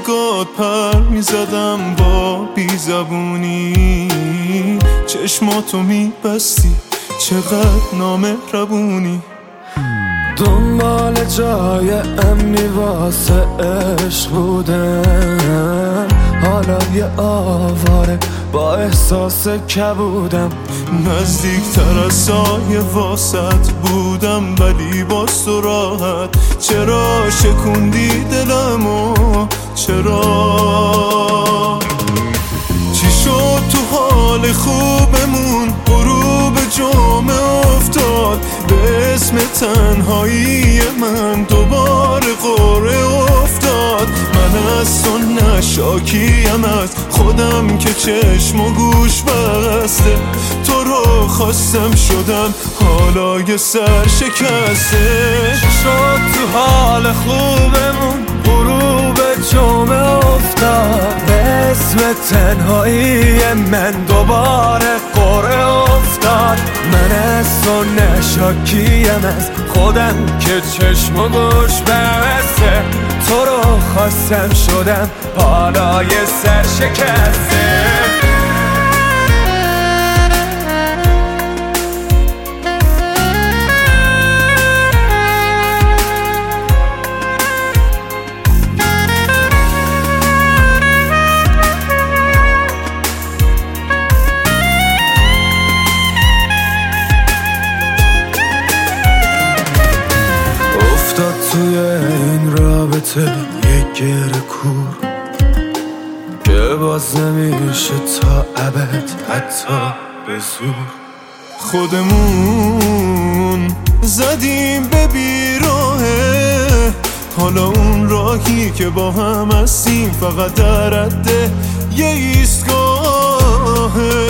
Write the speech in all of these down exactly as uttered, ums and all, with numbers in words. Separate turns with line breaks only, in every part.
نگات پر میزدم با بیزبونی، چشماتو میبستی چقدر نامهربونی.
دنبال جای امنی واسه عشق بودم، حالا یه آواره با احساس کبودم.
نزدیکتر از سایه واسط بودم ولی باز تو راحت. چرا شکوندی دلمو چرا؟ چی شد تو حال خوبمون غروب جمعه افتاد؟ به اسم تنهایی من دوباره قره افتاد. من از تو نشاکیم از خودم که چشم و گوش بسته. تو رو خواستم شدم حالا یه سر شکسته.
شد تو حال خوبمون غروب جمعه افتاد؟ به اسم تنهایی من دوباره قره افتاد. من از تو نشاکیم از خودم که چشم و گوش بسته. تو رو خواستم شدم حالا یه سر شکسته. افتاد توی این رابطه یه گره کور که باز نمیشه تا ابد حتی به زور.
خودمون زدیم به بیراهه، حالا اون راهی که با هم هستیم فقط در حد یه ایستگاهه.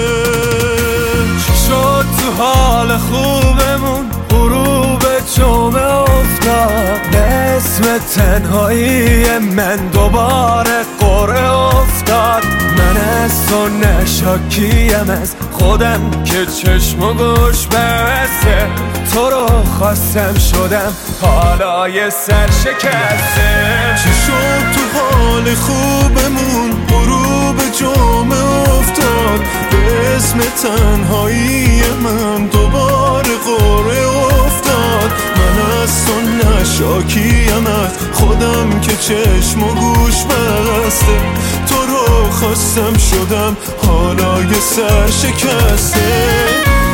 چی شد تو حال خوبمون غروب جمعه افتاد؟ به اسم تنهایی من دوباره قره افتاد. من از تو نشاکیم از خودم که چشم و گوش بسته. تو رو خواستم شدم حالا یه سر شکسته.
چی شد تو حال خوبمون غروب جمعه افتاد؟ به اسم تنهایی من دوباره قره افتاد. من از تو نشاکیم از خودم که چشم و گوش بسته. تو رو خواستم شدم حالا یه سر شکسته.